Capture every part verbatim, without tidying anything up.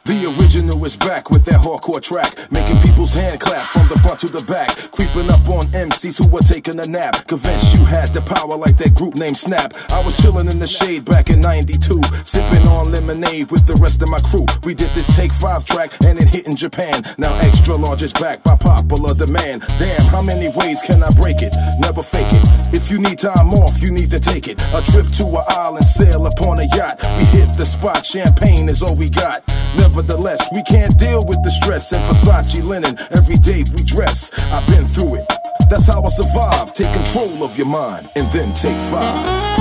The original is back with that hardcore track, making people's hand clap from the front to the back. Creeping up on M Cs who were taking a nap, convinced you had the power like that group named Snap. I was chilling in the shade back in ninety-two, sipping on lemonade with the rest of my crew. We did this Take Five track and it hit in Japan. Now Extra Large is back by popular demand. Damn, how many ways can I break it? Never fake it. If you need time off, you need to take it. A trip to an island, sail upon a yacht. We hit the spot, champagne is all we got. Nevertheless, we can't deal with the stress and Versace linen. Every day we dress. I've been through it. That's how I survive. Take control of your mind and then take five.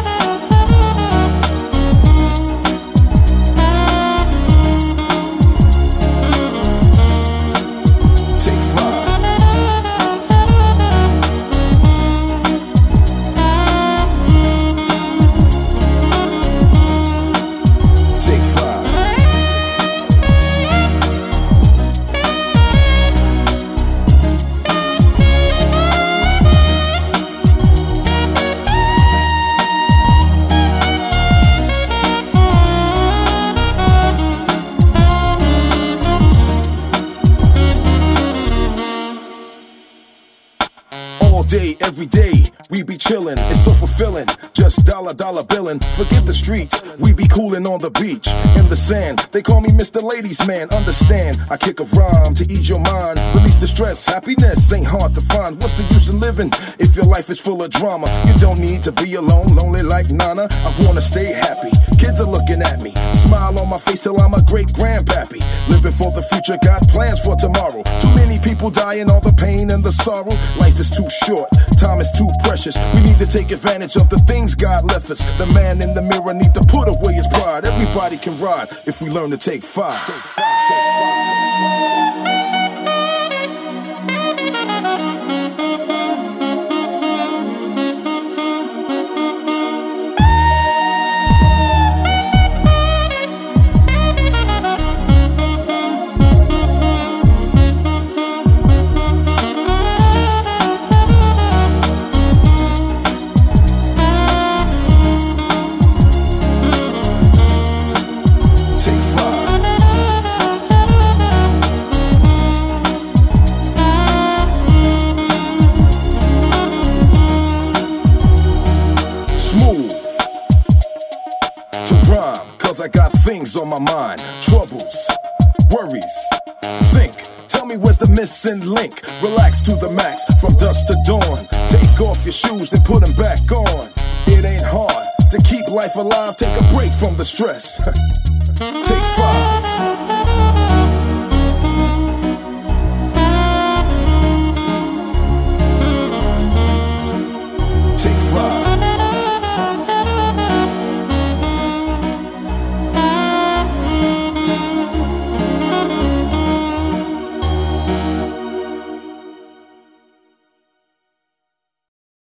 Day, every day, we be chillin', it's so fulfilling. Just dollar, dollar billin'. Forget the streets, we be coolin' on the beach, in the sand. They call me Mister Ladies Man, understand. I kick a rhyme to ease your mind, release the stress. Happiness ain't hard to find. What's the use in living if your life is full of drama? You don't need to be alone, lonely like Nana. I wanna stay happy, kids are looking at me. Smile on my face till I'm a great grandpappy. Living for the future, got plans for tomorrow. Too many people dying, all the pain and the sorrow. Life is too short, time is too precious. We need to take advantage of the things God left us. The man in the mirror need to put away his pride. Everybody can ride if we learn to take five. Take five, take five, take five. I got things on my mind, troubles, worries, think. Tell me where's the missing link? Relax to the max, from dusk to dawn. Take off your shoes, then put them back on. It ain't hard to keep life alive, take a break from the stress. Take five.